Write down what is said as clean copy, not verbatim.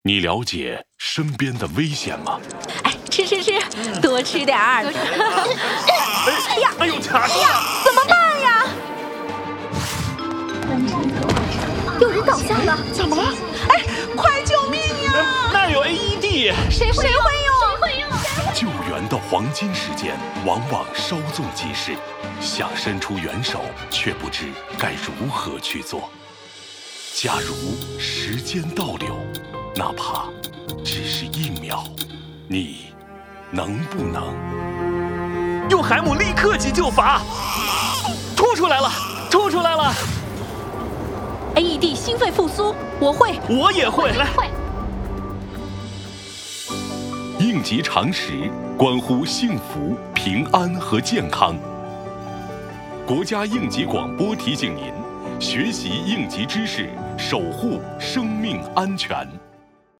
你了解身边的危险吗？ 哎，吃，多吃点儿。 哎呀，哎呦，卡住了！ 怎么办呀？有人倒下了，怎么了？哎，快救命呀！ 那有 AED， 谁会用？ 救援的黄金时间往往稍纵即逝，想伸出援手，却不知该如何去做。假如时间倒流，哪怕只是1秒，你能不能用海姆立刻急救法？吐出来了 ！AED 心肺复苏，我会， 我也会。来， 应急常识关乎幸福、平安和健康。国家应急广播提醒您：学习应急知识，守护生命安全。